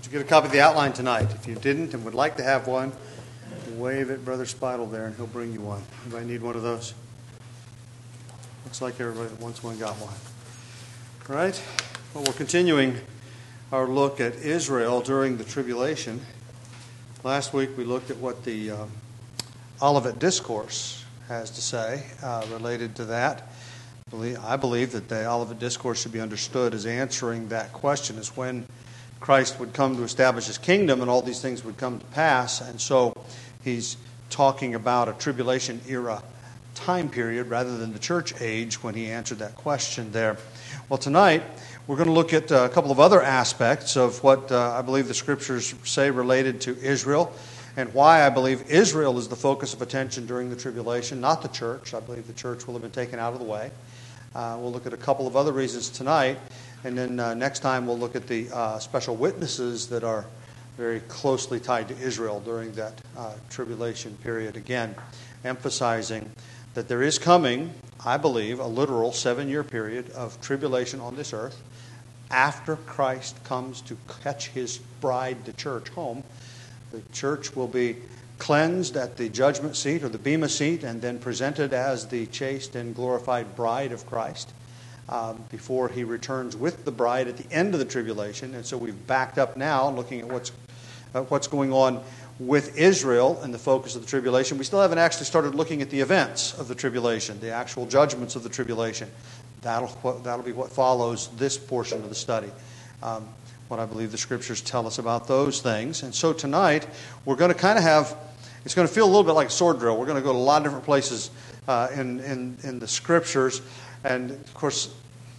Did you get a copy of the outline tonight? If you didn't and would like to have one, wave at Brother Spidle there and he'll bring you one. Anybody need one of those? Looks like everybody that wants one got one. All right? Well, we're continuing our look at Israel during the tribulation. Last week we looked at what the Olivet Discourse has to say related to that. I believe that the Olivet Discourse should be understood as answering that question, as when Christ would come to establish his kingdom and all these things would come to pass. And so he's talking about a tribulation era time period rather than the church age when he answered that question there. Well, tonight we're going to look at a couple of other aspects of what I believe the scriptures say related to Israel and why I believe Israel is the focus of attention during the tribulation, not the church. I believe the church will have been taken out of the way. We'll look at a couple of other reasons tonight. And then next time we'll look at the special witnesses that are very closely tied to Israel during that tribulation period. Again, emphasizing that there is coming, I believe, a literal 7-year period of tribulation on this earth after Christ comes to catch his bride, the church, home. The church will be cleansed at the judgment seat or the bema seat and then presented as the chaste and glorified bride of Christ. Before he returns with the bride at the end of the tribulation. And so we've backed up now looking at what's going on with Israel and the focus of the tribulation. We still haven't actually started looking at the events of the tribulation, the actual judgments of the tribulation. That'll be what follows this portion of the study. What I believe the scriptures tell us about those things. And so tonight we're going to kind of have, it's going to feel a little bit like a sword drill. We're going to go to a lot of different places in the scriptures. And, of course,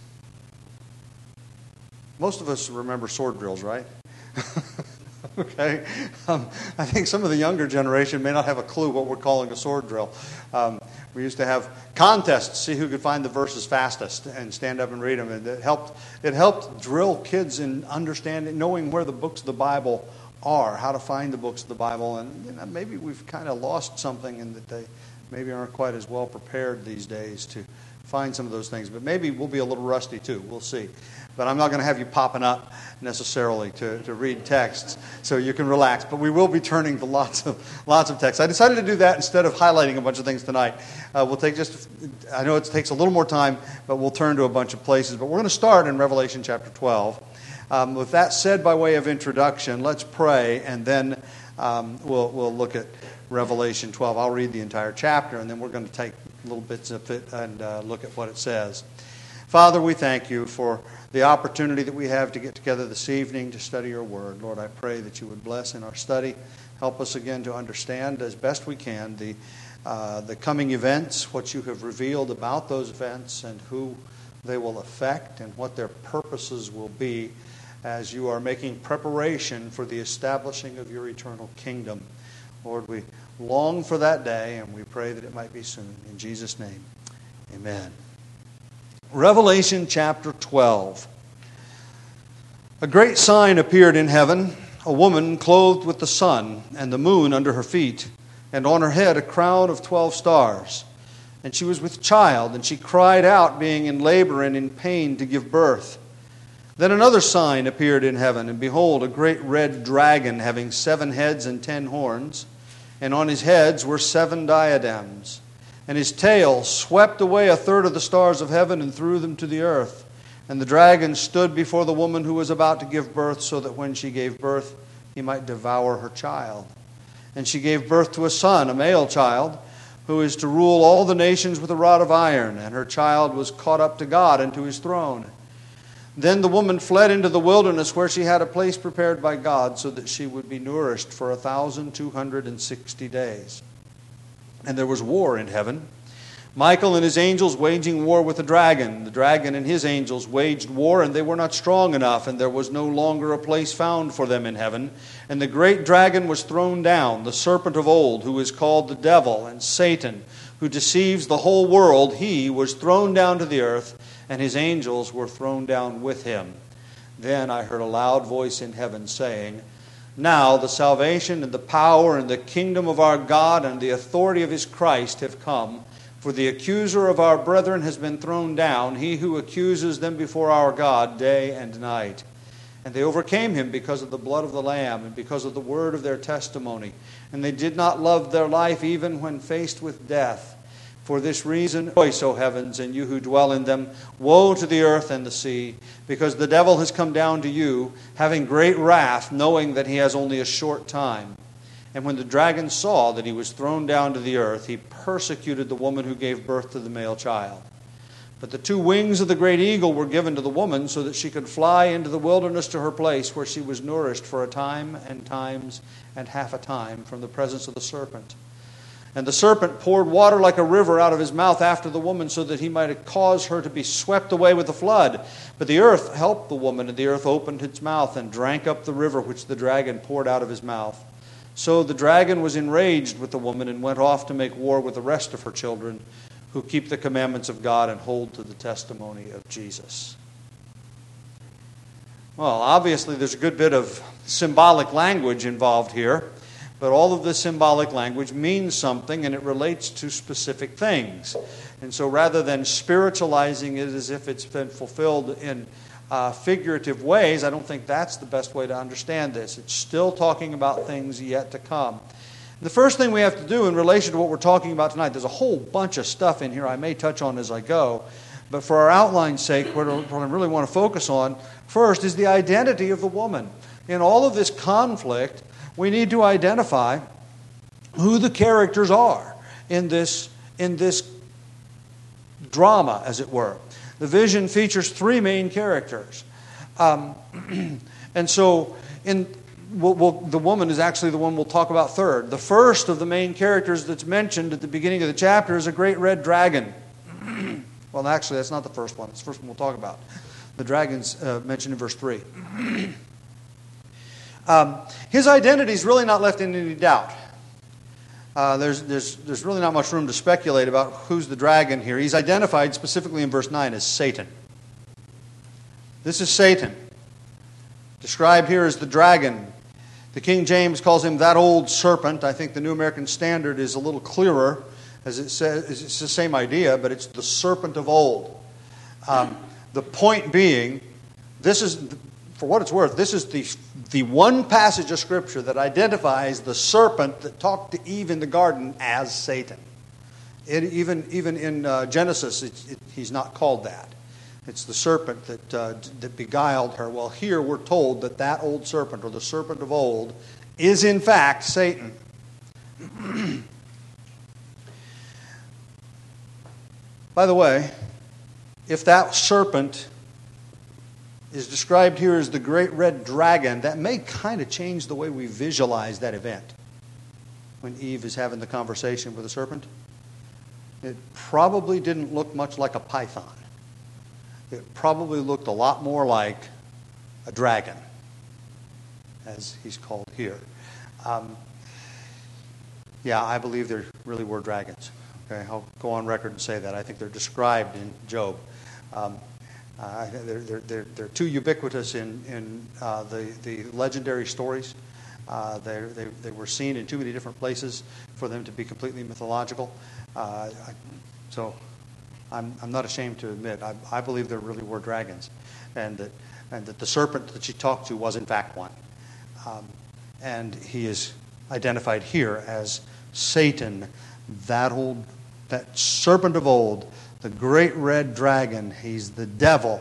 most of us remember sword drills, right? Okay. I think some of the younger generation may not have a clue what we're calling a sword drill. We used to have contests to see who could find the verses fastest and stand up and read them. And it helped drill kids in understanding, knowing where the books of the Bible are, how to find the books of the Bible. And maybe we've kind of lost something in that they maybe aren't quite as well prepared these days to find some of those things. But maybe we'll be a little rusty too. We'll see. But I'm not going to have you popping up necessarily to read texts, so you can relax. But we will be turning to lots of texts. I decided to do that instead of highlighting a bunch of things tonight. We'll take I know it takes a little more time, but we'll turn to a bunch of places. But we're going to start in Revelation chapter 12. With that said, by way of introduction, let's pray, and then we'll look at Revelation 12. I'll read the entire chapter, and then we're going to take little bits of it and look at what it says. Father, we thank you for the opportunity that we have to get together this evening to study your word. Lord, I pray that you would bless in our study. Help us again to understand as best we can the coming events, what you have revealed about those events and who they will affect and what their purposes will be as you are making preparation for the establishing of your eternal kingdom. Lord, we long for that day, and we pray that it might be soon. In Jesus' name, amen. Revelation chapter 12. A great sign appeared in heaven, a woman clothed with the sun and the moon under her feet, and on her head a crown of 12 stars. And she was with child, and she cried out, being in labor and in pain to give birth. Then another sign appeared in heaven, and behold, a great red dragon having 7 heads and 10 horns, and on his heads were 7 diadems. And his tail swept away 1/3 of the stars of heaven and threw them to the earth. And the dragon stood before the woman who was about to give birth, so that when she gave birth, he might devour her child. And she gave birth to a son, a male child, who is to rule all the nations with a rod of iron. And her child was caught up to God and to his throne. Then the woman fled into the wilderness, where she had a place prepared by God, so that she would be nourished for 1,260 days. And there was war in heaven. Michael and his angels waging war with the dragon. The dragon and his angels waged war, and they were not strong enough, and there was no longer a place found for them in heaven. And the great dragon was thrown down, the serpent of old, who is called the devil and Satan, who deceives the whole world. He was thrown down to the earth, and his angels were thrown down with him. Then I heard a loud voice in heaven saying, Now the salvation and the power and the kingdom of our God and the authority of his Christ have come. For the accuser of our brethren has been thrown down, he who accuses them before our God day and night. And they overcame him because of the blood of the Lamb and because of the word of their testimony. And they did not love their life even when faced with death. For this reason, rejoice, O heavens, and you who dwell in them. Woe to the earth and the sea, because the devil has come down to you, having great wrath, knowing that he has only a short time. And when the dragon saw that he was thrown down to the earth, he persecuted the woman who gave birth to the male child. But the 2 wings of the great eagle were given to the woman so that she could fly into the wilderness to her place, where she was nourished for a time and times and half a time from the presence of the serpent. And the serpent poured water like a river out of his mouth after the woman, so that he might cause her to be swept away with the flood. But the earth helped the woman, and the earth opened its mouth and drank up the river which the dragon poured out of his mouth. So the dragon was enraged with the woman and went off to make war with the rest of her children, who keep the commandments of God and hold to the testimony of Jesus. Well, obviously there's a good bit of symbolic language involved here. But all of this symbolic language means something, and it relates to specific things. And so rather than spiritualizing it as if it's been fulfilled in figurative ways, I don't think that's the best way to understand this. It's still talking about things yet to come. The first thing we have to do in relation to what we're talking about tonight, there's a whole bunch of stuff in here I may touch on as I go, but for our outline's sake, what I really want to focus on first is the identity of the woman. In all of this conflict, we need to identify who the characters are in this drama, as it were. The vision features 3 main characters. And so the woman is actually the one we'll talk about third. The first of the main characters that's mentioned at the beginning of the chapter is a great red dragon. Well, actually, that's not the first one. It's the first one we'll talk about. The dragon's mentioned in verse 3. His identity is really not left in any doubt. There's really not much room to speculate about who's the dragon here. He's identified specifically in verse 9 as Satan. This is Satan, described here as the dragon. The King James calls him that old serpent. I think the New American Standard is a little clearer, as it says it's the same idea, but it's the serpent of old. The point being, this is, for what it's worth, this is the one passage of Scripture that identifies the serpent that talked to Eve in the garden as Satan. Even in Genesis, he's not called that. It's the serpent that beguiled her. Well, here we're told that old serpent, or the serpent of old, is in fact Satan. By the way, if that serpent is described here as the great red dragon, that may kind of change the way we visualize that event. When Eve is having the conversation with the serpent, it probably didn't look much like a python. It probably looked a lot more like a dragon, as he's called here. Yeah, I believe there really were dragons. Okay, I'll go on record and say that. I think they're described in Job. They're too ubiquitous in the legendary stories. They were seen in too many different places for them to be completely mythological. So I'm not ashamed to admit I believe there really were dragons, and that the serpent that she talked to was in fact one. And he is identified here as Satan, that serpent of old, the great red dragon. He's the devil.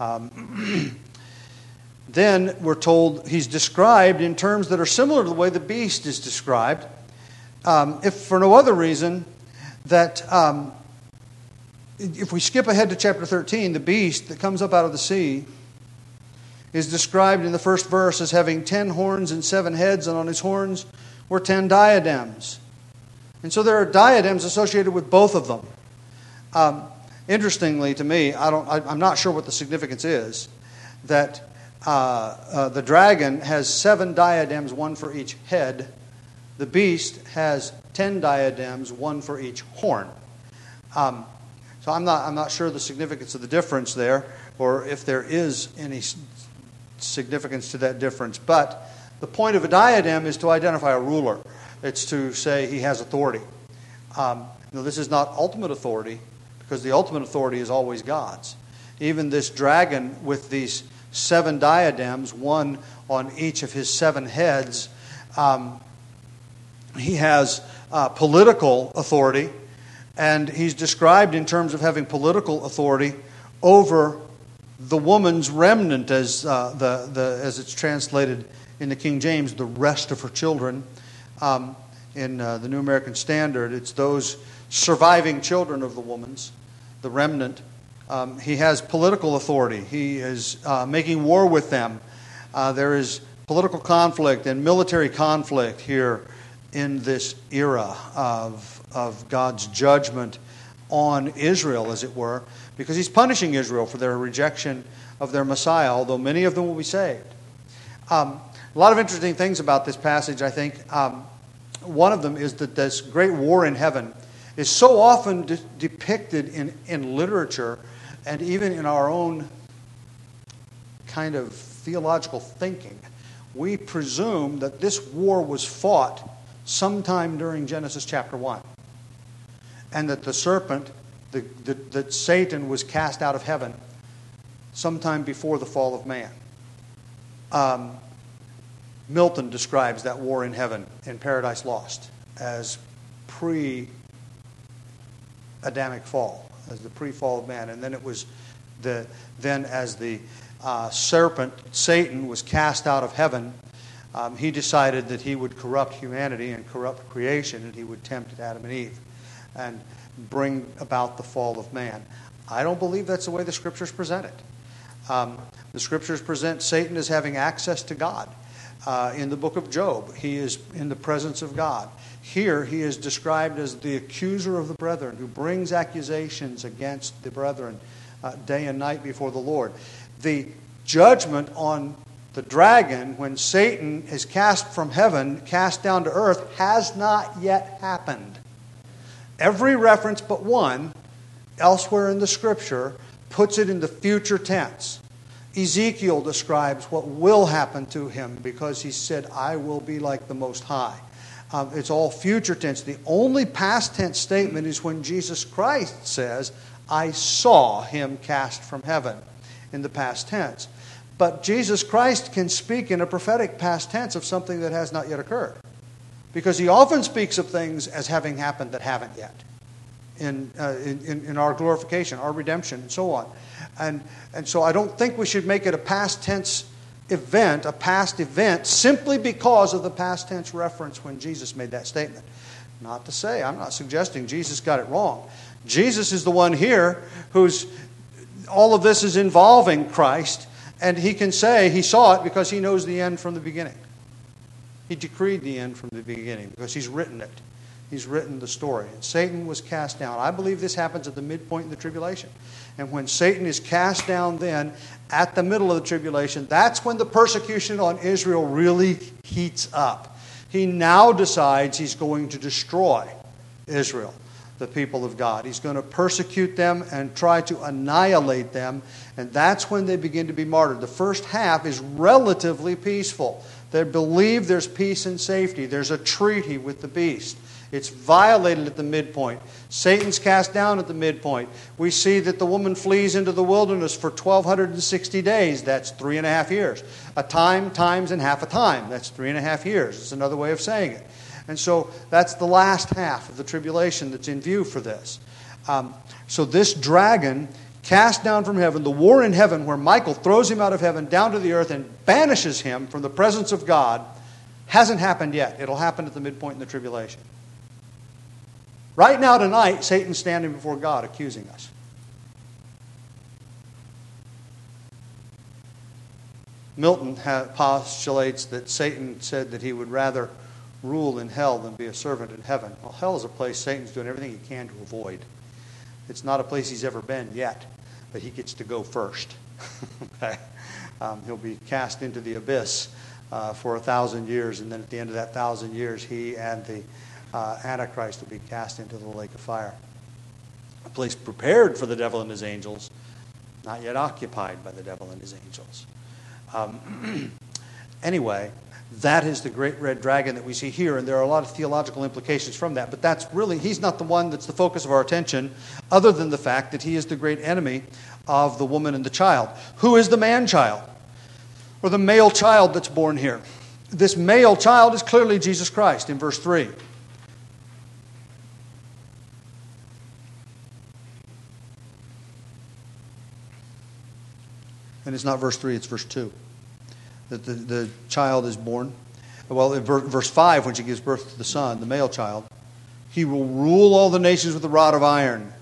Then we're told he's described in terms that are similar to the way the beast is described. If for no other reason that if we skip ahead to chapter 13, the beast that comes up out of the sea is described in the first verse as having 10 horns and 7 heads, and on his horns were 10 diadems. And so there are diadems associated with both of them. Interestingly to me, I'm not sure what the significance is, that the dragon has 7 diadems, 1 for each head. The beast has 10 diadems, 1 for each horn. So I'm not sure the significance of the difference there, or if there is any significance to that difference. But the point of a diadem is to identify a ruler. It's to say he has authority. This is not ultimate authority, because the ultimate authority is always God's. Even this dragon with these 7 diadems, one on each of his 7 heads. He has political authority, and he's described in terms of having political authority over the woman's remnant, as it's translated in the King James, the rest of her children. In the New American Standard, it's those surviving children of the woman's, the remnant. He has political authority. He is making war with them. There is political conflict and military conflict here in this era of God's judgment on Israel, as it were, because he's punishing Israel for their rejection of their Messiah, although many of them will be saved. A lot of interesting things about this passage, I think. One of them is that this great war in heaven is so often depicted in literature and even in our own kind of theological thinking. We presume that this war was fought sometime during Genesis chapter 1, and that the serpent, that Satan was cast out of heaven sometime before the fall of man. Milton describes that war in heaven in Paradise Lost as pre-Adamic fall, as the pre-fall of man. And then it was then as the serpent, Satan, was cast out of heaven, he decided that he would corrupt humanity and corrupt creation, and he would tempt Adam and Eve and bring about the fall of man. I don't believe that's the way the Scriptures present it. The Scriptures present Satan as having access to God. In the book of Job, he is in the presence of God. Here, he is described as the accuser of the brethren, who brings accusations against the brethren day and night before the Lord. The judgment on the dragon, when Satan is cast from heaven, cast down to earth, has not yet happened. Every reference but one elsewhere in the Scripture puts it in the future tense. Ezekiel describes what will happen to him because he said, I will be like the Most High. It's all future tense. The only past tense statement is when Jesus Christ says, I saw him cast from heaven, in the past tense. But Jesus Christ can speak in a prophetic past tense of something that has not yet occurred, because he often speaks of things as having happened that haven't yet in our glorification, our redemption, and so on. And so I don't think we should make it a past tense event, a past event, simply because of the past tense reference when Jesus made that statement. Not to say, I'm not suggesting Jesus got it wrong. Jesus is the one here who's, all of this is involving Christ, and he can say he saw it because he knows the end from the beginning. He decreed the end from the beginning because he's written it. He's written the story. And Satan was cast down. I believe this happens at the midpoint in the tribulation. And when Satan is cast down then, at the middle of the tribulation, that's when the persecution on Israel really heats up. He now decides he's going to destroy Israel, the people of God. He's going to persecute them and try to annihilate them. And that's when they begin to be martyred. The first half is relatively peaceful. They believe there's peace and safety. There's a treaty with the beast. It's violated at the midpoint. Satan's cast down at the midpoint. We see that the woman flees into the wilderness for 1,260 days. That's 3.5 years. A time, times, and half a time. That's 3.5 years. It's another way of saying it. And so that's the last half of the tribulation that's in view for this. So this dragon cast down from heaven, the war in heaven where Michael throws him out of heaven down to the earth and banishes him from the presence of God, hasn't happened yet. It'll happen at the midpoint in the tribulation. Right now, tonight, Satan's standing before God accusing us. Milton postulates that Satan said that he would rather rule in hell than be a servant in heaven. Well, hell is a place Satan's doing everything he can to avoid. It's not a place he's ever been yet, but he gets to go first. Okay? He'll be cast into the abyss for 1,000 years, and then at the end of that 1,000 years, he and the Antichrist will be cast into the lake of fire. A place prepared for the devil and his angels, not yet occupied by the devil and his angels. Anyway, that is the great red dragon that we see here, and there are a lot of theological implications from that. But that's really, he's not the one that's the focus of our attention, other than the fact that he is the great enemy of the woman and the child. Who is the man-child? or the male child that's born here. This male child is clearly Jesus Christ in verse 3. And it's not verse 3, it's verse 2. That the child is born. Well, in verse 5, when she gives birth to the son, the male child, he will rule all the nations with a rod of iron.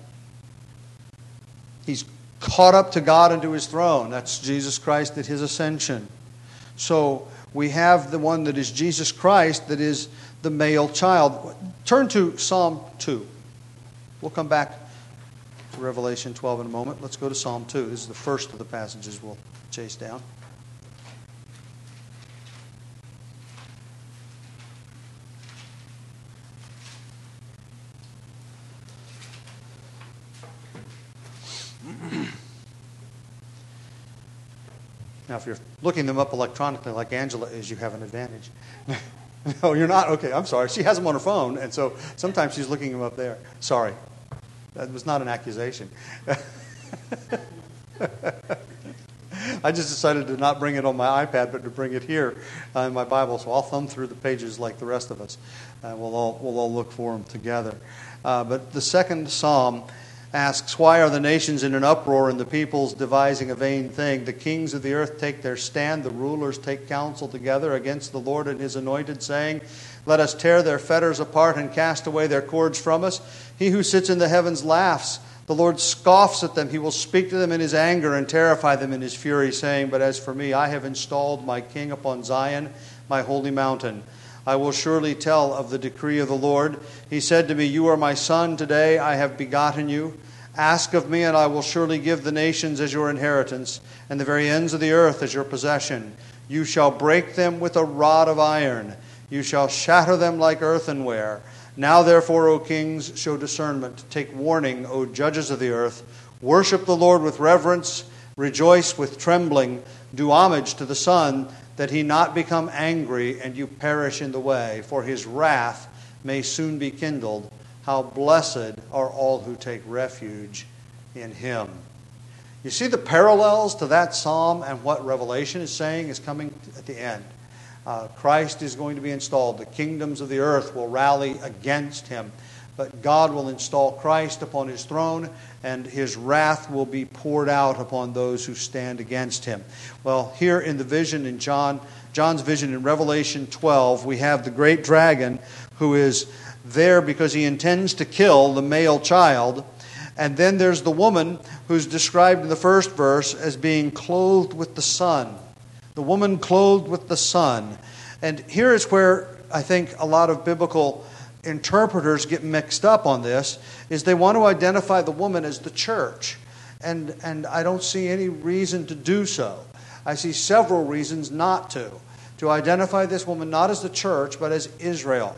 He's caught up to God and to his throne. That's Jesus Christ at his ascension. So we have the one that is Jesus Christ, that is the male child. Turn to Psalm 2. We'll come back to Revelation 12 in a moment. Let's go to Psalm 2. This is the first of the passages we'll chase down. Now, if you're looking them up electronically like Angela is, you have an advantage. No, you're not? Okay, I'm sorry. She has them on her phone, and so sometimes she's looking them up there. Sorry. That was not an accusation. I just decided to not bring it on my iPad, but to bring it here in my Bible. So I'll thumb through the pages like the rest of us. We'll all look for them together. But the second psalm asks, why are the nations in an uproar and the peoples devising a vain thing? The kings of the earth take their stand, the rulers take counsel together against the Lord and his anointed, saying, let us tear their fetters apart and cast away their cords from us. He who sits in the heavens laughs. The Lord scoffs at them. He will speak to them in his anger and terrify them in his fury, saying, but as for me, I have installed my king upon Zion, my holy mountain. I will surely tell of the decree of the Lord. He said to me, you are my son, today I have begotten you. Ask of me, and I will surely give the nations as your inheritance, and the very ends of the earth as your possession. You shall break them with a rod of iron. You shall shatter them like earthenware. Now therefore, O kings, show discernment. Take warning, O judges of the earth. Worship the Lord with reverence. Rejoice with trembling. Do homage to the Son, that he not become angry and you perish in the way, for his wrath may soon be kindled. How blessed are all who take refuge in him. You see the parallels to that psalm and what Revelation is saying is coming at the end. Christ is going to be installed. The kingdoms of the earth will rally against him. But God will install Christ upon his throne, and his wrath will be poured out upon those who stand against him. Well, here in the vision in John's vision in Revelation 12, we have the great dragon who is there because he intends to kill the male child. And then there's the woman who's described in the first verse as being clothed with the sun. The woman clothed with the sun. And here is where I think a lot of biblical interpreters get mixed up on this, is they want to identify the woman as the church. And I don't see any reason to do so. I see several reasons not to. To identify this woman not as the church, but as Israel.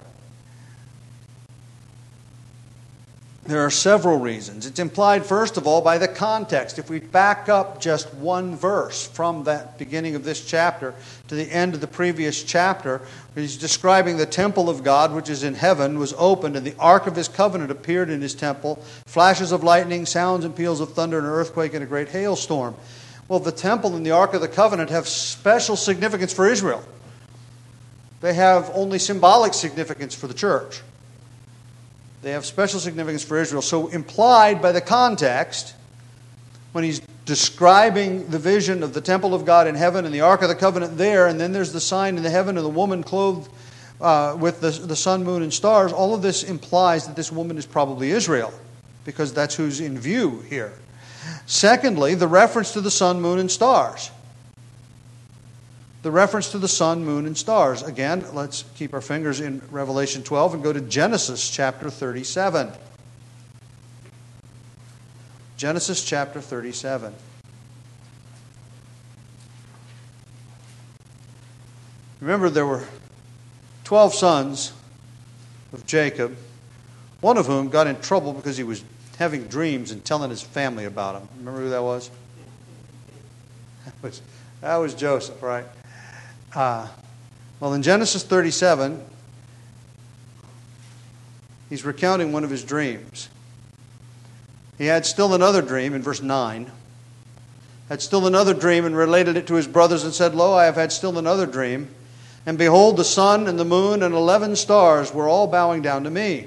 There are several reasons. It's implied, first of all, by the context. If we back up just one verse from that beginning of this chapter to the end of the previous chapter, he's describing the temple of God, which is in heaven, was opened, and the ark of his covenant appeared in his temple. Flashes of lightning, sounds and peals of thunder, an earthquake, and a great hailstorm. Well, the temple and the ark of the covenant have special significance for Israel. They have only symbolic significance for the church. They have special significance for Israel. So implied by the context, when he's describing the vision of the temple of God in heaven and the Ark of the Covenant there, and then there's the sign in the heaven of the woman clothed with the sun, moon, and stars, all of this implies that this woman is probably Israel, because that's who's in view here. Secondly, the reference to the sun, moon, and stars. The reference to the sun, moon, and stars. Again, let's keep our fingers in Revelation 12 and go to Genesis chapter 37. Genesis chapter 37. Remember, there were 12 sons of Jacob, one of whom got in trouble because he was having dreams and telling his family about them. Remember who that was? That was Joseph, right? Well, in Genesis 37, he's recounting one of his dreams. He had still another dream in verse 9. had still another dream and related it to his brothers and said, Lo, I have had still another dream. And behold, the sun and the moon and 11 stars were all bowing down to me.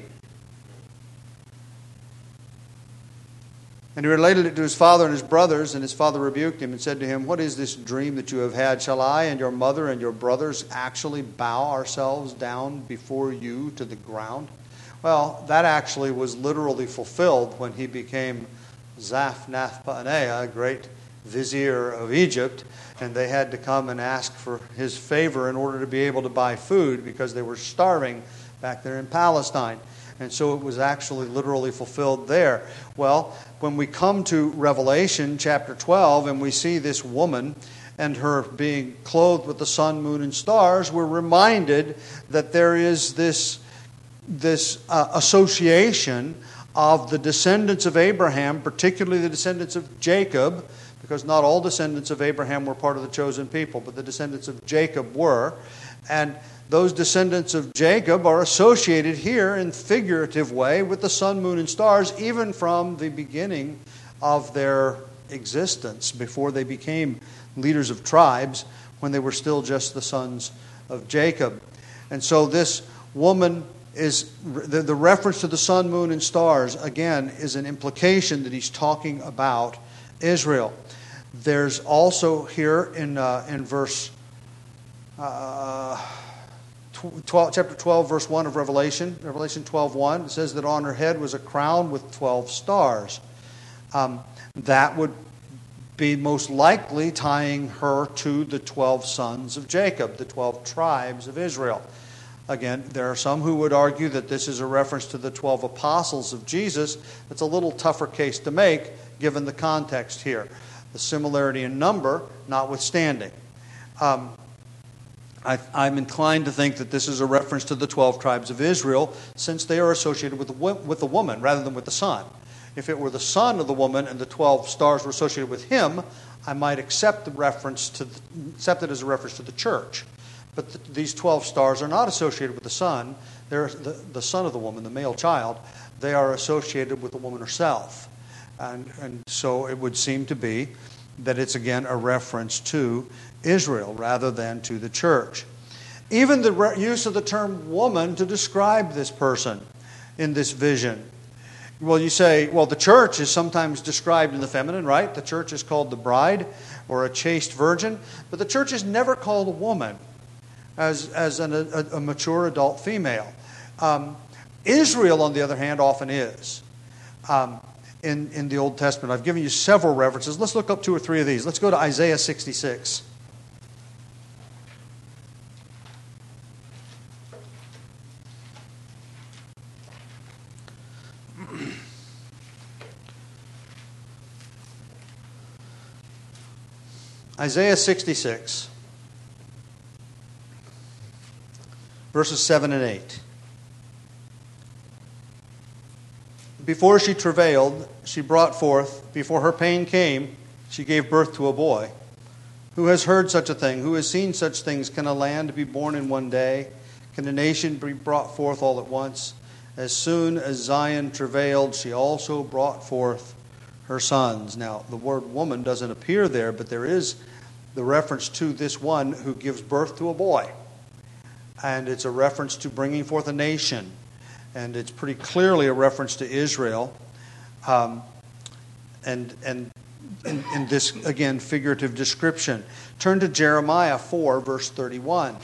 And he related it to his father and his brothers, and his father rebuked him and said to him, What is this dream that you have had? Shall I and your mother and your brothers actually bow ourselves down before you to the ground? Well, that actually was literally fulfilled when he became Zaphnath-Paaneah, great vizier of Egypt, and they had to come and ask for his favor in order to be able to buy food because they were starving back there in Palestine. And so it was actually literally fulfilled there. Well, when we come to Revelation chapter 12 and we see this woman and her being clothed with the sun, moon, and stars, we're reminded that there is this association of the descendants of Abraham, particularly the descendants of Jacob, because not all descendants of Abraham were part of the chosen people, but the descendants of Jacob were. And those descendants of Jacob are associated here in figurative way with the sun, moon, and stars, even from the beginning of their existence, before they became leaders of tribes, when they were still just the sons of Jacob. And so this woman is, the reference to the sun, moon, and stars, again, is an implication that he's talking about Israel. There's also here in verse chapter 12, verse 1 of Revelation 12:1, it says that on her head was a crown with 12 stars. That would be most likely tying her to the 12 sons of Jacob, the 12 tribes of Israel. Again, there are some who would argue that this is a reference to the 12 apostles of Jesus. It's a little tougher case to make given the context here. The similarity in number notwithstanding. I'm inclined to think that this is a reference to the 12 tribes of Israel, since they are associated with the woman rather than with the son. If it were the son of the woman and the 12 stars were associated with him, I might accept it as a reference to the church. But these 12 stars are not associated with the son. They're the son of the woman, the male child. They are associated with the woman herself. And so it would seem to be that it's again a reference to Israel rather than to the church. Even the use of the term woman to describe this person in this vision. Well, you say, well, the church is sometimes described in the feminine, right? The church is called the bride or a chaste virgin, but the church is never called a woman as a mature adult female. Israel, on the other hand, often is. In the Old Testament. I've given you several references. Let's look up 2 or 3 of these. Let's go to Isaiah 66. Isaiah 66, verses 7 and 8. Before she travailed, she brought forth. Before her pain came, she gave birth to a boy. Who has heard such a thing? Who has seen such things? Can a land be born in one day? Can a nation be brought forth all at once? As soon as Zion travailed, she also brought forth her sons. Now, the word woman doesn't appear there, but there is the reference to this one who gives birth to a boy. And it's a reference to bringing forth a nation. And it's pretty clearly a reference to Israel. And in this, again, figurative description. Turn to Jeremiah 4, verse 31.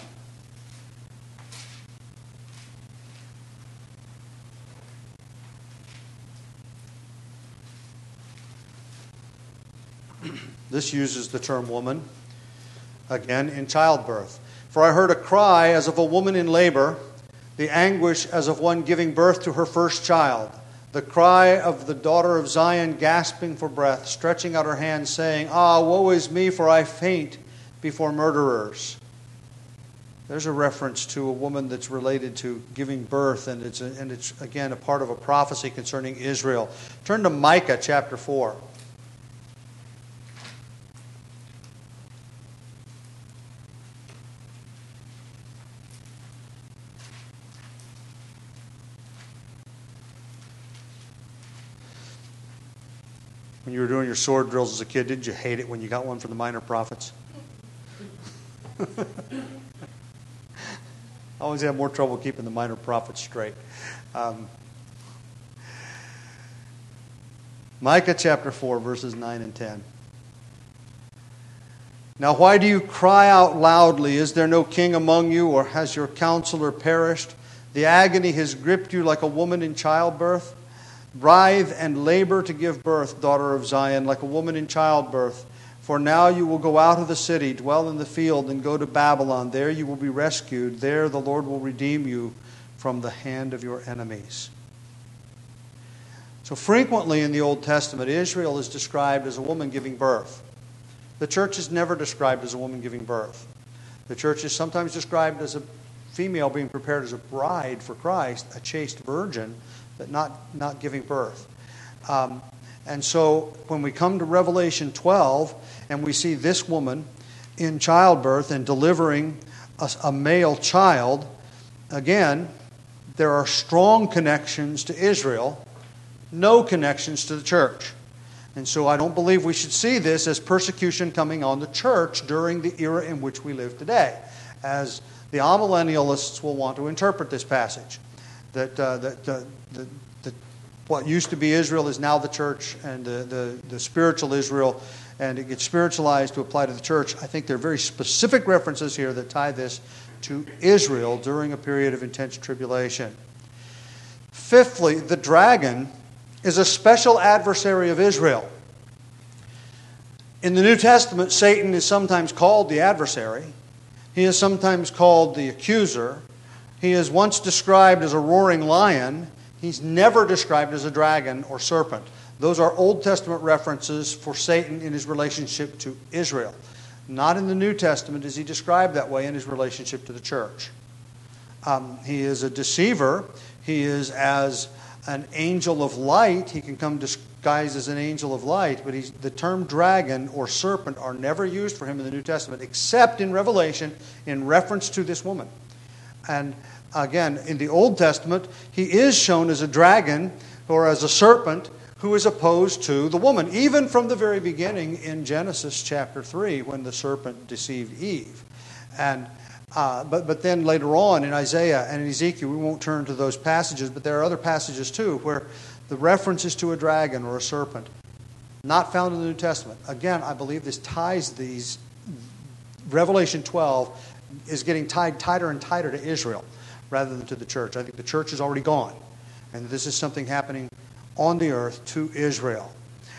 This uses the term woman, again, in childbirth. For I heard a cry as of a woman in labor, the anguish as of one giving birth to her first child, the cry of the daughter of Zion gasping for breath, stretching out her hands, saying, Ah, woe is me, for I faint before murderers. There's a reference to a woman that's related to giving birth, and it's again a part of a prophecy concerning Israel. Turn to Micah chapter 4. when you were doing your sword drills as a kid, did you hate it when you got one from the Minor Prophets? I always had more trouble keeping the Minor Prophets straight. Micah chapter 4, verses 9 and 10. Now why do you cry out loudly? Is there no king among you, or has your counselor perished? The agony has gripped you like a woman in childbirth. Writhe and labor to give birth, daughter of Zion, like a woman in childbirth. For now you will go out of the city, dwell in the field, and go to Babylon. There you will be rescued. There the Lord will redeem you from the hand of your enemies. So frequently in the Old Testament, Israel is described as a woman giving birth. The church is never described as a woman giving birth. The church is sometimes described as a female being prepared as a bride for Christ, a chaste virgin, but not giving birth. And so when we come to Revelation 12 and we see this woman in childbirth and delivering a male child, again, there are strong connections to Israel, no connections to the church. And so I don't believe we should see this as persecution coming on the church during the era in which we live today, as the amillennialists will want to interpret this passage. That what used to be Israel is now the church, and the spiritual Israel, and it gets spiritualized to apply to the church. I think there are very specific references here that tie this to Israel during a period of intense tribulation. Fifthly, the dragon is a special adversary of Israel. In the New Testament, Satan is sometimes called the adversary. He is sometimes called the accuser. He is once described as a roaring lion. He's never described as a dragon or serpent. Those are Old Testament references for Satan in his relationship to Israel. Not in the New Testament is he described that way in his relationship to the church. He is a deceiver. He is as an angel of light. He can come disguised as an angel of light, but the term dragon or serpent are never used for him in the New Testament, except in Revelation in reference to this woman. And again, in the Old Testament, he is shown as a dragon or as a serpent who is opposed to the woman, even from the very beginning in Genesis chapter 3 when the serpent deceived Eve. And But then later on in Isaiah and in Ezekiel, we won't turn to those passages, but there are other passages too where the reference is to a dragon or a serpent, not found in the New Testament. Again, I believe this ties these. Revelation 12 is getting tied tighter and tighter to Israel rather than to the church. I think the church is already gone, and this is something happening on the earth to Israel.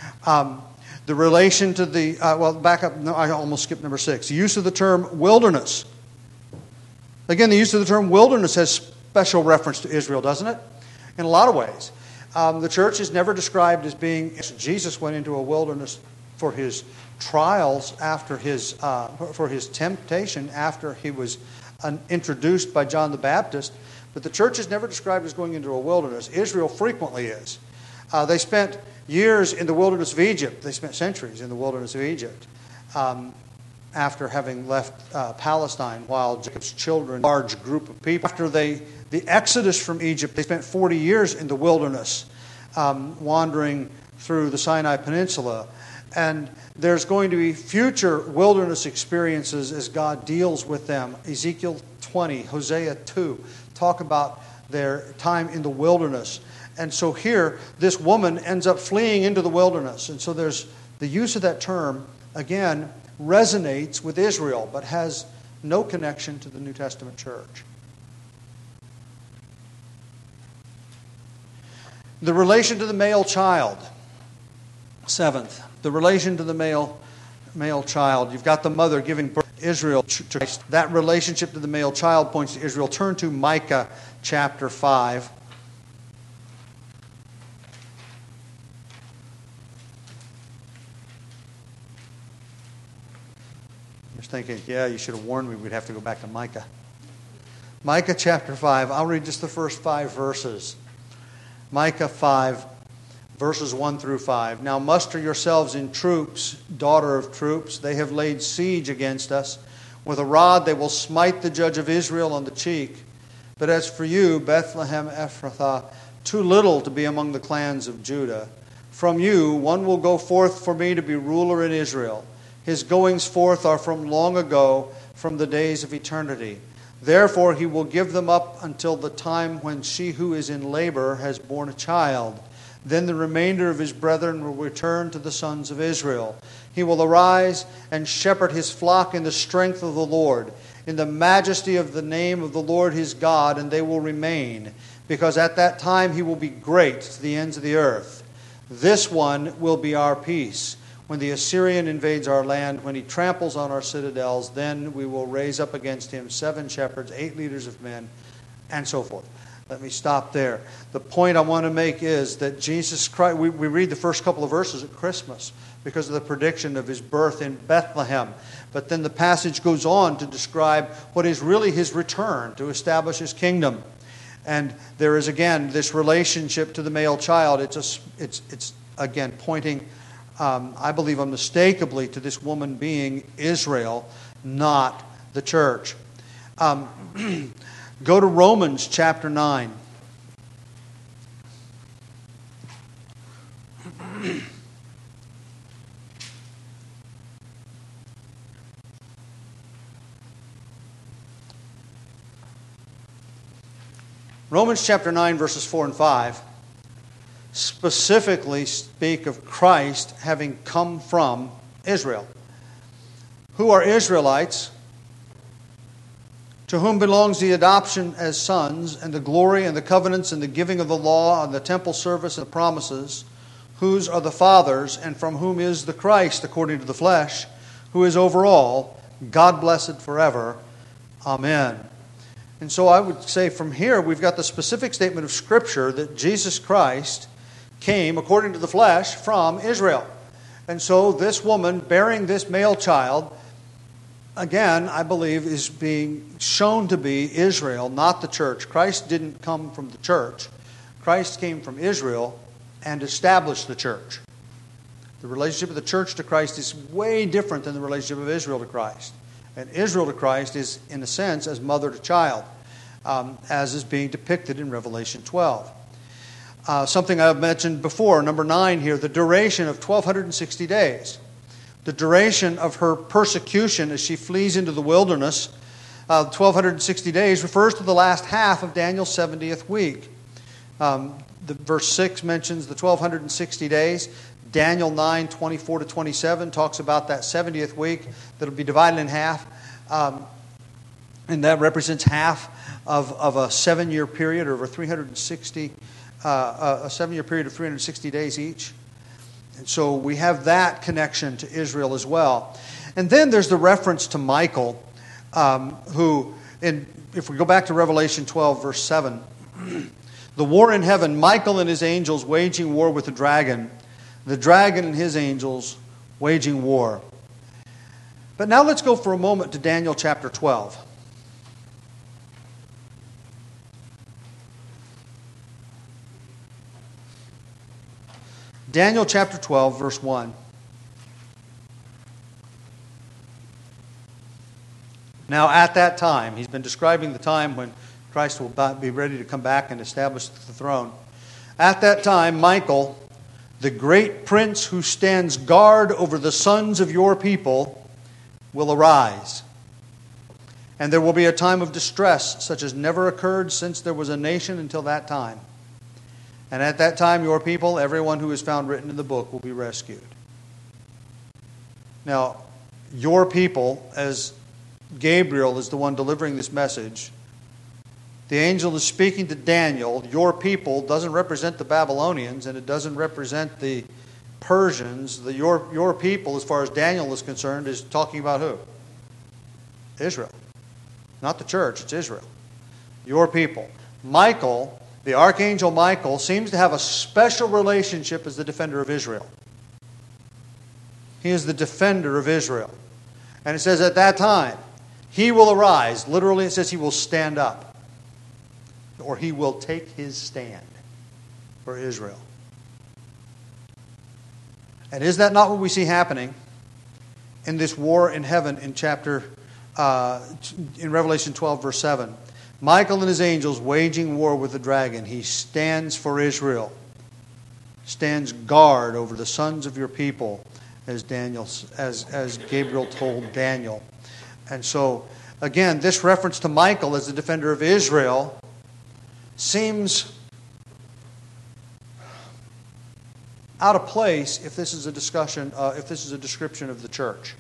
The relation to the, back up, no, I almost skipped number 6. The use of the term wilderness. Again, the use of the term wilderness has special reference to Israel, doesn't it? In a lot of ways. The church is never described as being... Jesus went into a wilderness for his trials after his for his temptation after he was introduced by John the Baptist. But the church is never described as going into a wilderness. Israel frequently is. They spent years in the wilderness of Egypt. They spent centuries in the wilderness of Egypt. After having left Palestine, while Jacob's children, a large group of people, after the exodus from Egypt, they spent 40 years in the wilderness, wandering through the Sinai Peninsula. And there's going to be future wilderness experiences as God deals with them. Ezekiel 20, Hosea 2, talk about their time in the wilderness. And so here, this woman ends up fleeing into the wilderness. And so there's the use of that term, again, resonates with Israel, but has no connection to the New Testament church. The relation to the male child. 7th, the relation to the male child. You've got the mother giving birth to Israel to Christ. That relationship to the male child points to Israel. Turn to Micah chapter 5. Thinking, yeah, you should have warned me we'd have to go back to Micah. Micah chapter 5. I'll read just the first 5 verses. Micah 5, verses 1 through 5. Now muster yourselves in troops, daughter of troops. They have laid siege against us. With a rod they will smite the judge of Israel on the cheek. But as for you, Bethlehem Ephrathah, too little to be among the clans of Judah, From you one will go forth for me to be ruler in Israel. His goings forth are from long ago, from the days of eternity. Therefore he will give them up until the time when she who is in labor has borne a child. Then the remainder of his brethren will return to the sons of Israel. He will arise and shepherd his flock in the strength of the Lord, in the majesty of the name of the Lord his God, and they will remain, because at that time he will be great to the ends of the earth. This one will be our peace. When the Assyrian invades our land, when he tramples on our citadels, then we will raise up against him 7 shepherds, 8 leaders of men, and so forth. Let me stop there. The point I want to make is that Jesus Christ, we read the first couple of verses at Christmas because of the prediction of his birth in Bethlehem. But then the passage goes on to describe what is really his return to establish his kingdom. And there is again this relationship to the male child. It's again pointing, I believe unmistakably, to this woman being Israel, not the church. Go to Romans chapter 9. Romans chapter 9, verses 4 and 5 specifically speak of Christ having come from Israel. Who are Israelites, to whom belongs the adoption as sons, and the glory and the covenants and the giving of the law and the temple service and the promises, whose are the fathers, and from whom is the Christ according to the flesh, who is over all, God blessed forever. Amen. And so I would say from here we've got the specific statement of Scripture that Jesus Christ came, according to the flesh, from Israel. And so this woman bearing this male child, again, I believe, is being shown to be Israel, not the church. Christ didn't come from the church. Christ came from Israel and established the church. The relationship of the church to Christ is way different than the relationship of Israel to Christ. And Israel to Christ is, in a sense, as mother to child, as is being depicted in Revelation 12. Something I've mentioned before, number 9 here, the duration of 1,260 days. The duration of her persecution as she flees into the wilderness, 1,260 days, refers to the last half of Daniel's 70th week. Verse 6 mentions the 1,260 days. Daniel 9, 24 to 27 talks about that 70th week that will be divided in half. And that represents half of a 7-year period, or a 360, a 7-year period of 360 days each. And so we have that connection to Israel as well. And then there's the reference to Michael, who, if we go back to Revelation 12, verse 7, the war in heaven, Michael and his angels waging war with the dragon and his angels waging war. But now let's go for a moment to Daniel chapter 12. Daniel chapter 12, verse 1. Now at that time, he's been describing the time when Christ will be ready to come back and establish the throne. At that time, Michael, the great prince who stands guard over the sons of your people, will arise. And there will be a time of distress such as never occurred since there was a nation until that time. And at that time, your people, everyone who is found written in the book, will be rescued. Now, your people, as Gabriel is the one delivering this message, the angel is speaking to Daniel. Your people doesn't represent the Babylonians, and it doesn't represent the Persians. Your people, as far as Daniel is concerned, is talking about who? Israel. Not the church, it's Israel. Your people. Michael, the archangel Michael, seems to have a special relationship as the defender of Israel. He is the defender of Israel. And it says at that time, he will arise. Literally it says he will stand up. Or he will take his stand for Israel. And is that not what we see happening in this war in heaven in in Revelation 12, verse 7? Michael and his angels waging war with the dragon. He stands for Israel. stands guard over the sons of your people, as Gabriel told Daniel. And so, again, this reference to Michael as the defender of Israel seems out of place if this is a discussion, if this is a description of the church.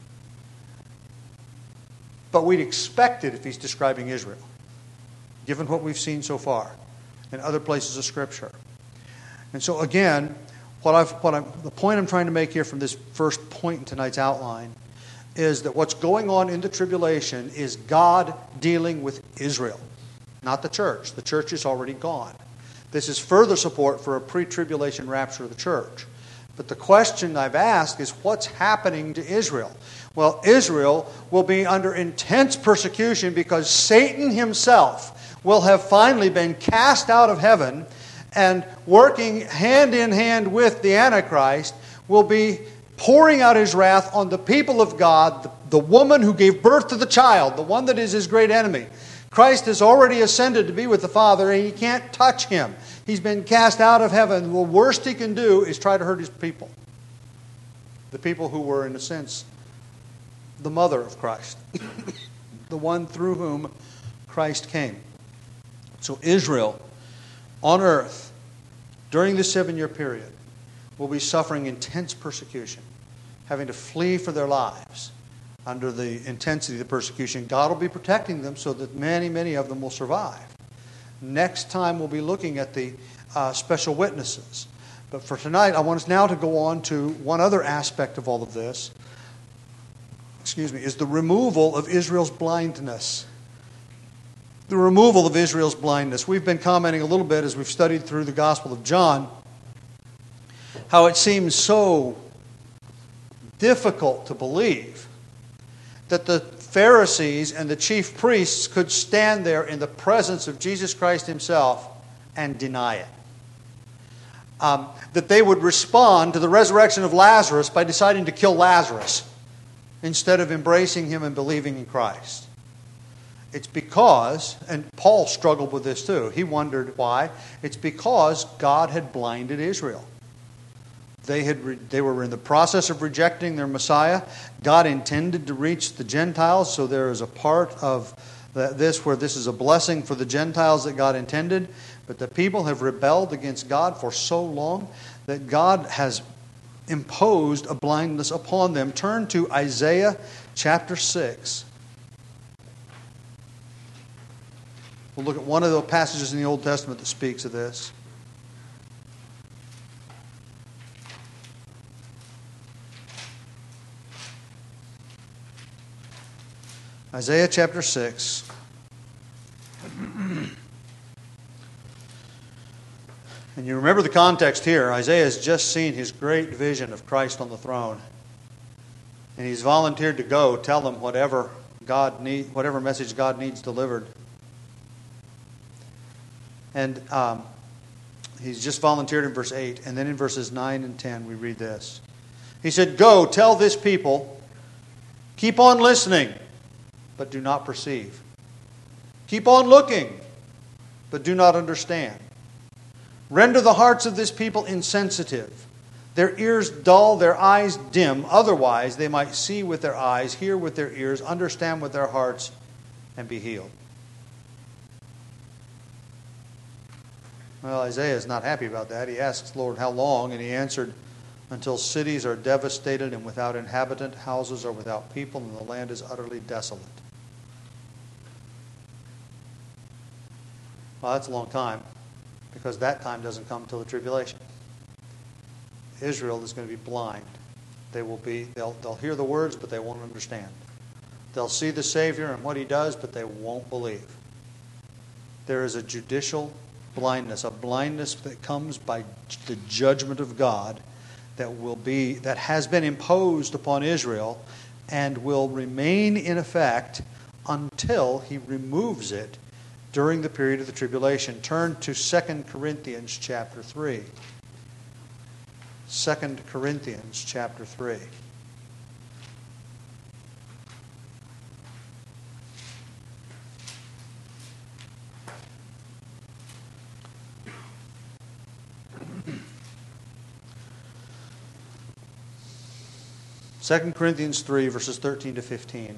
But we'd expect it if he's describing Israel, given what we've seen so far in other places of Scripture. And so again, the point I'm trying to make here from this first point in tonight's outline is that what's going on in the tribulation is God dealing with Israel, not the church. The church is already gone. This is further support for a pre-tribulation rapture of the church. But the question I've asked is, what's happening to Israel? Well, Israel will be under intense persecution because Satan himself will have finally been cast out of heaven, and working hand in hand with the Antichrist will be pouring out his wrath on the people of God, the woman who gave birth to the child, the one that is his great enemy. Christ has already ascended to be with the Father, and he can't touch him. He's been cast out of heaven. The worst he can do is try to hurt his people. The people who were, in a sense, the mother of Christ. The one through whom Christ came. So Israel, on earth, during this 7-year period, will be suffering intense persecution, having to flee for their lives under the intensity of the persecution. God will be protecting them so that many, many of them will survive. Next time we'll be looking at the special witnesses. But for tonight, I want us now to go on to one other aspect of all of this. Is the removal of Israel's blindness. The removal of Israel's blindness. We've been commenting a little bit as we've studied through the Gospel of John, how it seems so difficult to believe that the Pharisees and the chief priests could stand there in the presence of Jesus Christ himself and deny it. That they would respond to the resurrection of Lazarus by deciding to kill Lazarus instead of embracing him and believing in Christ. It's because, and Paul struggled with this too, he wondered why. It's because God had blinded Israel. They were in the process of rejecting their Messiah. God intended to reach the Gentiles, so there is a part of this where this is a blessing for the Gentiles that God intended. But the people have rebelled against God for so long that God has imposed a blindness upon them. Turn to Isaiah chapter 6. We'll look at one of the passages in the Old Testament that speaks of this. Isaiah chapter 6. And you remember the context here. Isaiah has just seen his great vision of Christ on the throne. And he's volunteered to go tell them whatever message God needs delivered. And he's just volunteered in verse 8. And then in verses 9 and 10 we read this. He said, "Go, tell this people, keep on listening, but do not perceive. Keep on looking, but do not understand. Render the hearts of this people insensitive, their ears dull, their eyes dim. Otherwise they might see with their eyes, hear with their ears, understand with their hearts, and be healed." Well, Isaiah is not happy about that. He asks the Lord, "How long?" And he answered, "Until cities are devastated and without inhabitant, houses are without people, and the land is utterly desolate." Well, that's a long time, because that time doesn't come until the tribulation. Israel is going to be blind. They'll hear the words, but they won't understand. They'll see the Savior and what he does, but they won't believe. There is a judicial blindness, a blindness that comes by the judgment of God that has been imposed upon Israel and will remain in effect until he removes it during the period of the tribulation. Turn to 2 Corinthians chapter 3. 2 Corinthians chapter 3. 2 Corinthians 3, verses 13 to 15.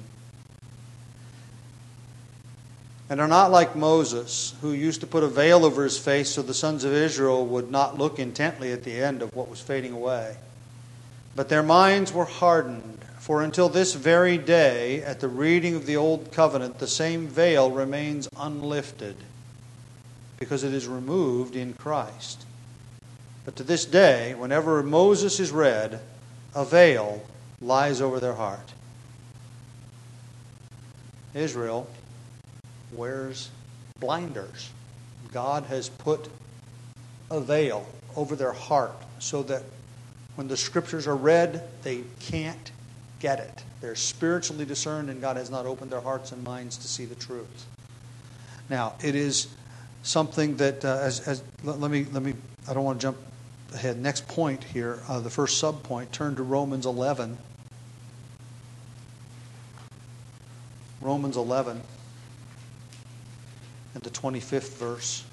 And are not like Moses, who used to put a veil over his face so the sons of Israel would not look intently at the end of what was fading away. But their minds were hardened. For until this very day, at the reading of the Old Covenant, the same veil remains unlifted, because it is removed in Christ. But to this day, whenever Moses is read, a veil lies over their heart. Israel wears blinders. God has put a veil over their heart so that when the Scriptures are read, they can't get it. They're spiritually discerned, and God has not opened their hearts and minds to see the truth. Now, it is something that let me. I don't want to jump ahead. Next point here, the first sub-point. Turn to Romans 11. Romans 11 and the 25th verse.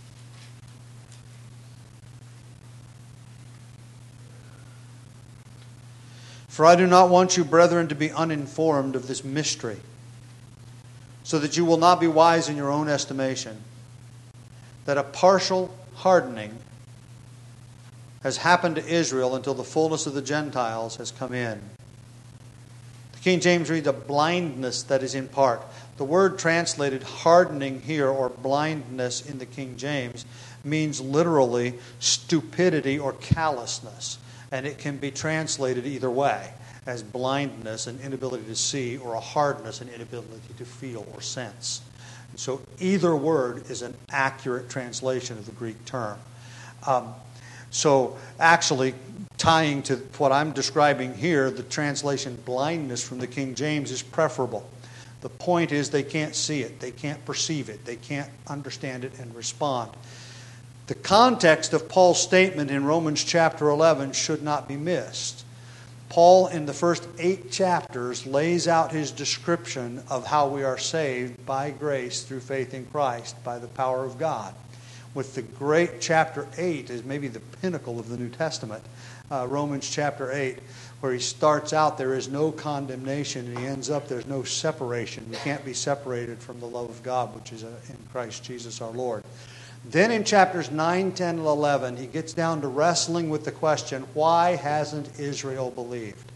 For I do not want you, brethren, to be uninformed of this mystery, so that you will not be wise in your own estimation, that a partial hardening has happened to Israel until the fullness of the Gentiles has come in. The King James reads a blindness that is in part. The word translated hardening here, or blindness in the King James, means literally stupidity or callousness. And it can be translated either way, as blindness, an inability to see, or a hardness, an inability to feel or sense. And so either word is an accurate translation of the Greek term. So actually, tying to what I'm describing here, the translation blindness from the King James is preferable. The point is they can't see it, they can't perceive it, they can't understand it and respond. The context of Paul's statement in Romans chapter 11 should not be missed. Paul, in the first 8 chapters, lays out his description of how we are saved by grace through faith in Christ, by the power of God. With the great chapter 8 is maybe the pinnacle of the New Testament, Romans chapter 8, where he starts out, there is no condemnation, and he ends up, there's no separation. You can't be separated from the love of God, which is in Christ Jesus our Lord. Then in chapters 9, 10, and 11, he gets down to wrestling with the question, why hasn't Israel believed?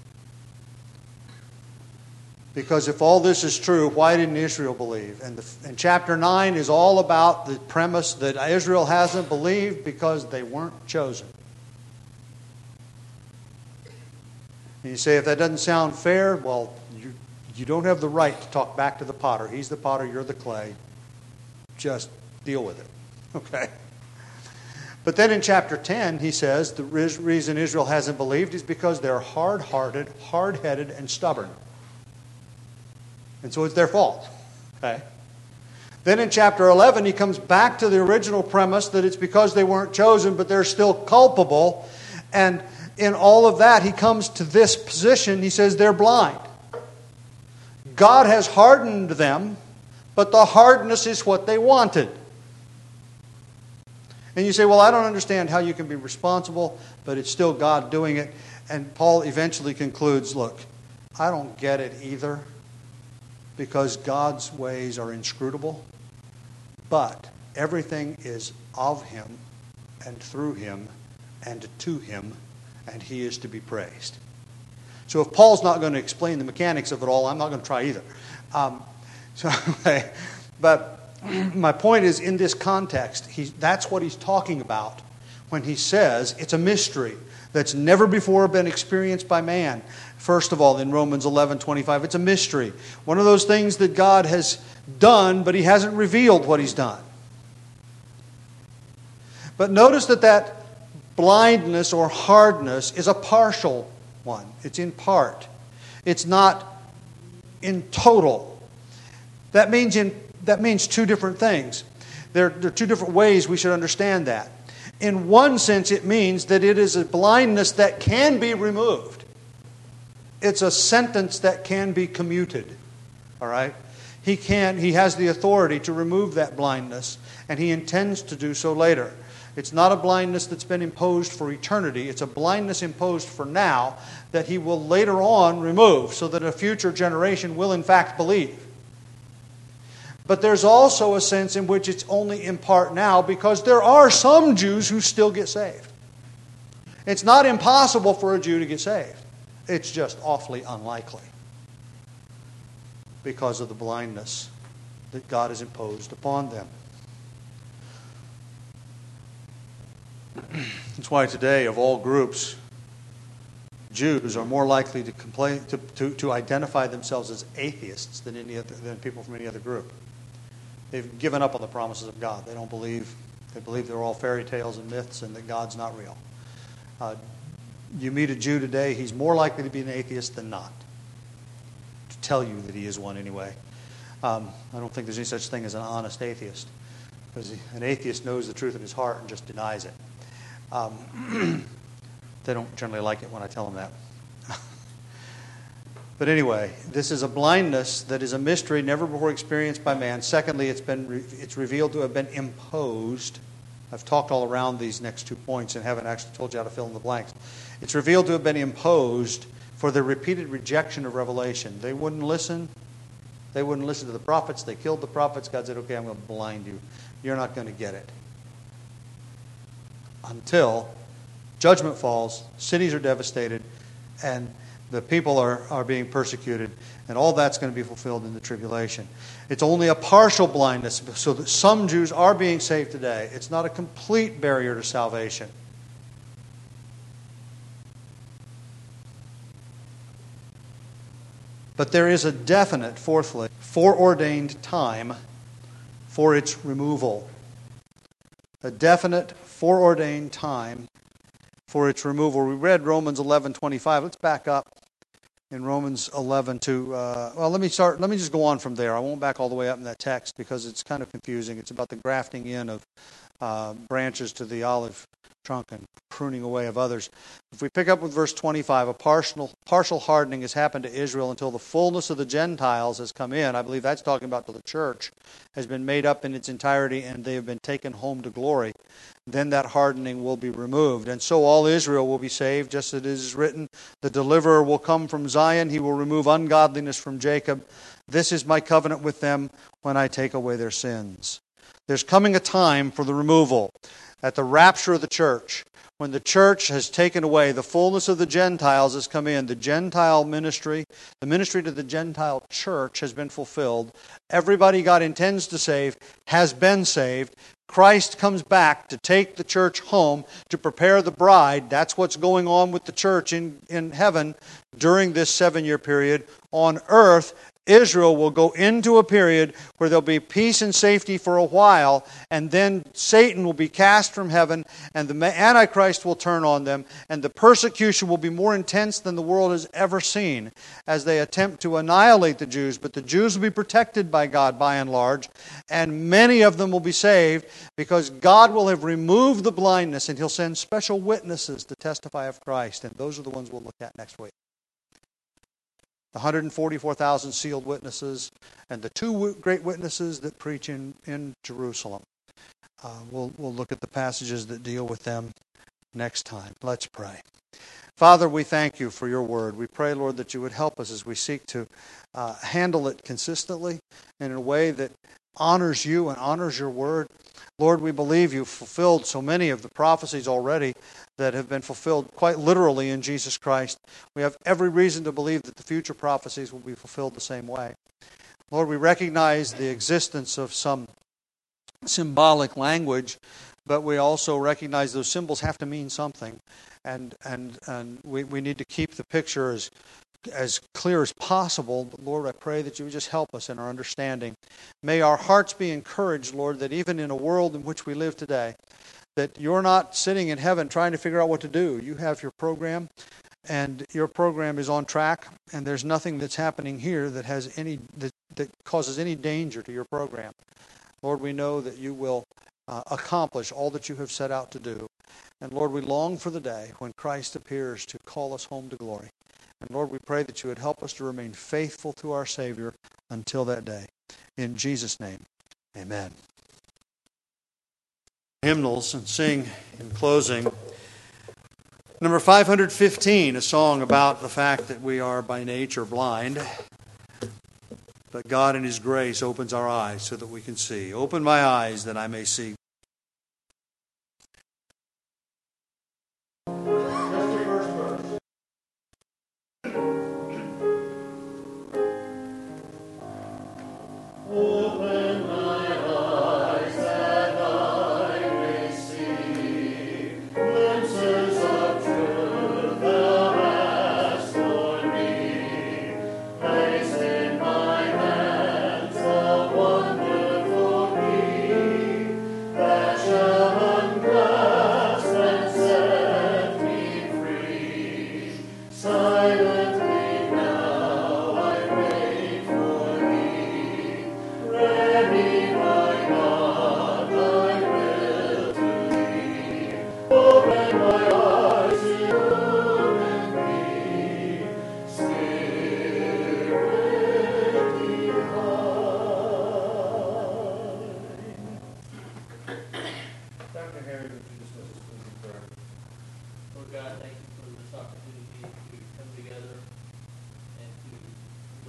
Because if all this is true, why didn't Israel believe? And chapter 9 is all about the premise that Israel hasn't believed because they weren't chosen. And you say, if that doesn't sound fair, well, you don't have the right to talk back to the potter. He's the potter, you're the clay. Just deal with it. Okay. But then in chapter 10, he says the reason Israel hasn't believed is because they're hard-hearted, hard-headed, and stubborn. And so it's their fault. Okay. Then in chapter 11, he comes back to the original premise that it's because they weren't chosen, but they're still culpable. And in all of that, he comes to this position. He says they're blind. God has hardened them, but the hardness is what they wanted. And you say, well, I don't understand how you can be responsible, but it's still God doing it. And Paul eventually concludes, look, I don't get it either, because God's ways are inscrutable, but everything is of Him and through Him and to Him, and He is to be praised. So if Paul's not going to explain the mechanics of it all, I'm not going to try either. But my point is, in this context, that's what he's talking about when he says it's a mystery that's never before been experienced by man. First of all, in Romans 11:25, it's a mystery. One of those things that God has done, but He hasn't revealed what He's done. But notice that blindness or hardness is a partial one. It's in part. It's not in total. That means two different things. There are two different ways we should understand that. In one sense, it means that it is a blindness that can be removed. It's a sentence that can be commuted. All right? He has the authority to remove that blindness, and He intends to do so later. It's not a blindness that's been imposed for eternity. It's a blindness imposed for now that He will later on remove so that a future generation will in fact believe. But there's also a sense in which it's only in part now because there are some Jews who still get saved. It's not impossible for a Jew to get saved. It's just awfully unlikely because of the blindness that God has imposed upon them. That's why today, of all groups, Jews are more likely to identify themselves as atheists than people from any other group. They've given up on the promises of God. They don't believe. They believe they're all fairy tales and myths and that God's not real. You meet a Jew today, he's more likely to be an atheist than not. To tell you that he is one anyway. I don't think there's any such thing as an honest atheist. Because an atheist knows the truth in his heart and just denies it. They don't generally like it when I tell them that. But anyway, this is a blindness that is a mystery never before experienced by man. Secondly, it's revealed to have been imposed. I've talked all around these next 2 points and haven't actually told you how to fill in the blanks. It's revealed to have been imposed for their repeated rejection of revelation. They wouldn't listen. They wouldn't listen to the prophets. They killed the prophets. God said, okay, I'm going to blind you. You're not going to get it. Until judgment falls, cities are devastated, and the people are being persecuted, and all that's going to be fulfilled in the tribulation. It's only a partial blindness, so that some Jews are being saved today. It's not a complete barrier to salvation. But there is a definite, fourthly, foreordained time for its removal. A definite, foreordained time for its removal. We read Romans 11:25. Let's back up in Romans 11 to, let me just go on from there. I won't back all the way up in that text because it's kind of confusing. It's about the grafting in of branches to the olive trunk and pruning away of others. If we pick up with verse 25, a partial hardening has happened to Israel until the fullness of the Gentiles has come in. I believe that's talking about till the church has been made up in its entirety and they have been taken home to glory. Then that hardening will be removed. And so all Israel will be saved, just as it is written, the deliverer will come from Zion. He will remove ungodliness from Jacob. This is my covenant with them when I take away their sins. There's coming a time for the removal at the rapture of the church. When the church has taken away, the fullness of the Gentiles has come in. The Gentile ministry, the ministry to the Gentile church has been fulfilled. Everybody God intends to save has been saved. Christ comes back to take the church home, to prepare the bride. That's what's going on with the church in heaven during this 7-year period. On earth, Israel will go into a period where there'll be peace and safety for a while, and then Satan will be cast from heaven, and the Antichrist will turn on them, and the persecution will be more intense than the world has ever seen as they attempt to annihilate the Jews. But the Jews will be protected by God by and large, and many of them will be saved because God will have removed the blindness, and He'll send special witnesses to testify of Christ, and those are the ones we'll look at next week. The 144,000 sealed witnesses, and the 2 great witnesses that preach in Jerusalem. We'll look at the passages that deal with them next time. Let's pray. Father, we thank You for Your word. We pray, Lord, that You would help us as we seek to handle it consistently and in a way that honors You and honors Your word. Lord, we believe You've fulfilled so many of the prophecies already that have been fulfilled quite literally in Jesus Christ. We have every reason to believe that the future prophecies will be fulfilled the same way. Lord, we recognize the existence of some symbolic language, but we also recognize those symbols have to mean something. And we need to keep the picture as clear as possible. But Lord, I pray that You would just help us in our understanding. May our hearts be encouraged, Lord, that even in a world in which we live today, that You're not sitting in heaven trying to figure out what to do. You have Your program, and Your program is on track, and there's nothing that's happening here that has that causes any danger to Your program. Lord, we know that You will accomplish all that You have set out to do. And Lord, we long for the day when Christ appears to call us home to glory. And Lord, we pray that You would help us to remain faithful to our Savior until that day. In Jesus' name, amen. hymnals and sing in closing number 515, a song about the fact that we are by nature blind, but God in His grace opens our eyes so that we can see. Open my eyes that I may see. Dr. Harry, would you dismiss us, please, in prayer? Lord God, thank you